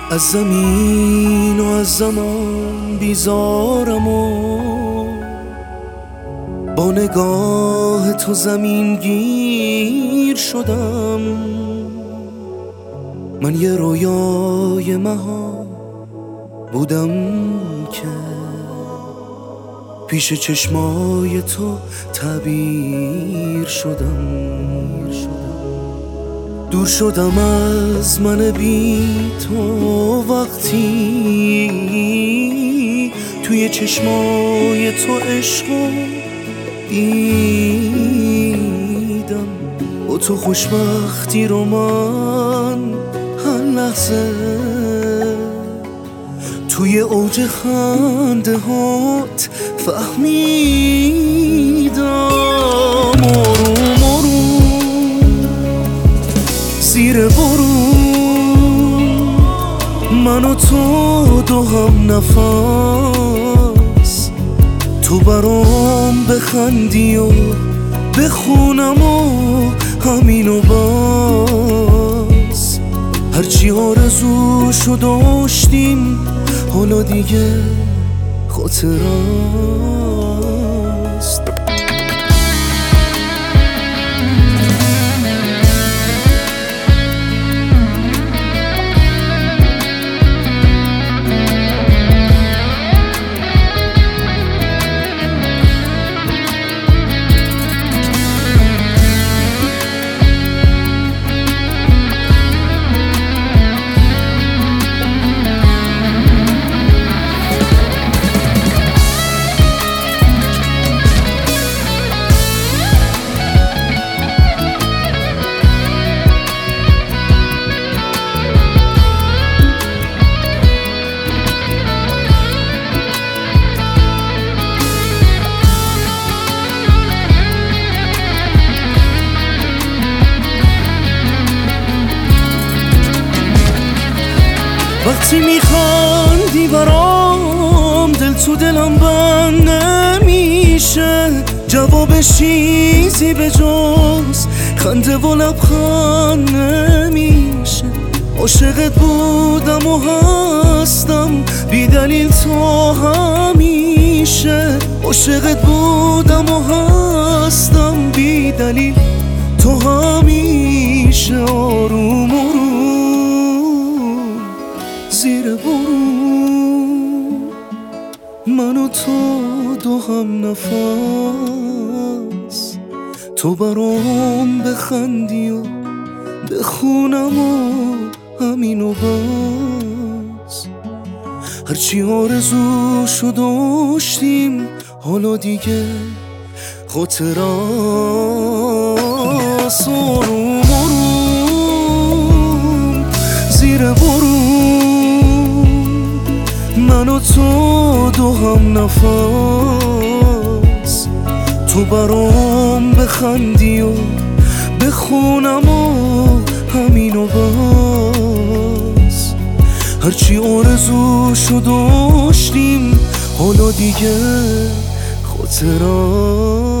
از زمین و از زمان بیزارم و با نگاه تو زمین گیر شدم. من یه رویای مها بودم که پیش چشمای تو تعبیر شدم. دور شدم از من بی تو وقتی توی چشمای تو عشقو دیدم. با تو خوشبختی رو من هر لحظه توی اوج خنده هات فهمیدم. آروم آروم زیر بارون من و تو دو هم نفس، تو برام بخندی و بخونم و همینو بس. هرچی آرزوشو داشتیم حالا دیگه خاطره است. وقتی میخندی برام دل تو دلم بند نمیشه، جوابش چیزی به جز خنده و لبخند نمیشه. عاشقت بودم و هستم بی دلیل تو همیشه. عاشقت بودم و هستم بی دلیل تو همیشه. آروم زیر بارون من و تو دو هم نفس، تو برام بخندی و بخونم و همینو بس. هرچی آرزوشو داشتیم حالا دیگه خاطره است. آروم آروم زیر بارون من و تو دو هم نفس، تو برام بخندی و بخونم و همینو بس. هرچی آرزوشو داشتیم حالا دیگه خاطره